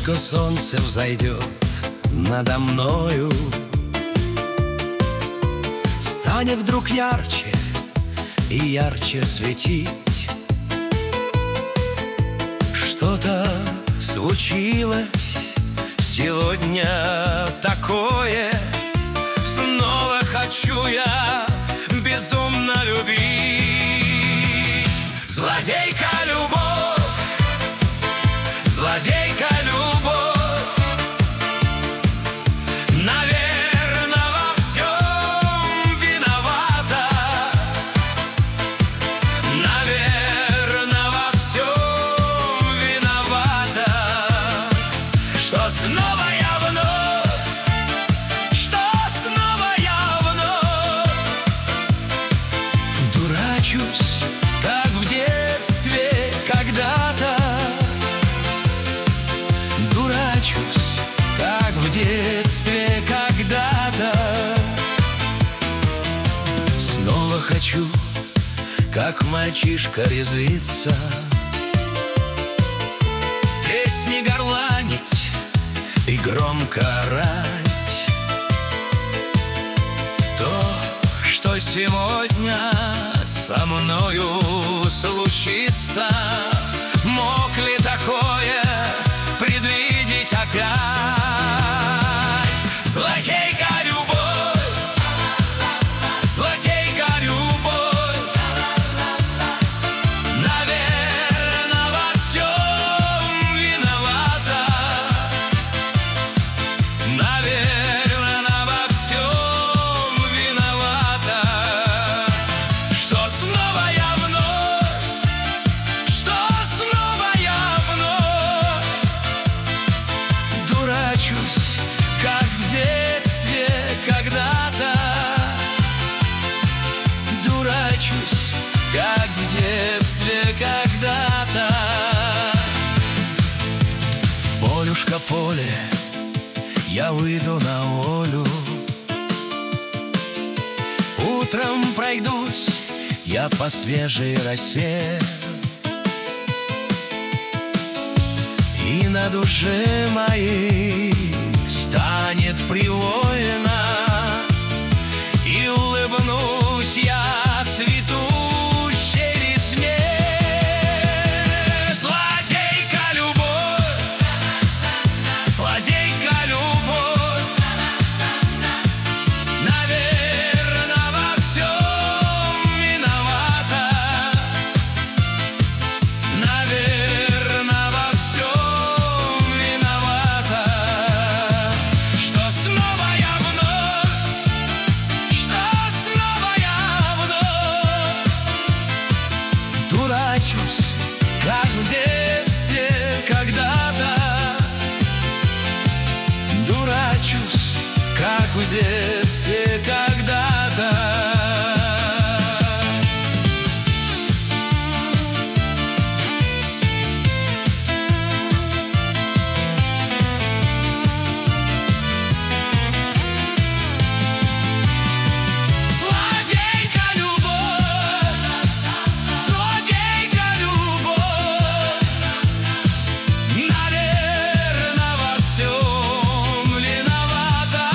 только солнце взойдет надо мною, станет вдруг ярче и ярче светить. Что-то случилось сегодня такое, снова хочу я безумно любить. Злодейка любовь, злодейка любовь, наверно, во всем виновата, наверно, во всем виновата, что снова я вновь, что снова я вновь дурачусь, как в детстве когда-то. Дурачусь, как в детстве когда-то. Снова хочу, как мальчишка, резвиться, песни горланить и громко орать. То, что сегодня со мною случится, мог ли такое предвидеть опять? Злодейка любовь, злодейка любовь, наверно, во всем виновата, наверно, во всем виновата, что снова я вновь, что снова я вновь дурачусь, как в детстве когда-то. Дурачусь, как в детстве когда-то. В полюшко поле я выйду на волю, утром пройдусь я по свежей росе, и на душе моей станет привольно, и улыбнусь я цветущей весне. Злодейка любовь, злодейка любовь, наверно, во всем виновата, наверно, во всем виновата, что снова я вновь, что снова я вновь дурачусь, как в детстве когда-то. Дурачусь, как в детстве когда-то. Злодейка любовь, злодейка любовь, наверно, во всем виновата,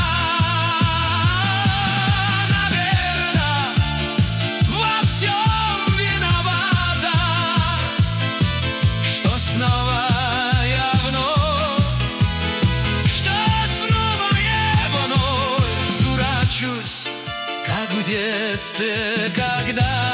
наверно, во всем виновата, что снова я вновь, что снова я вновь дурачусь, как в детстве когда-то.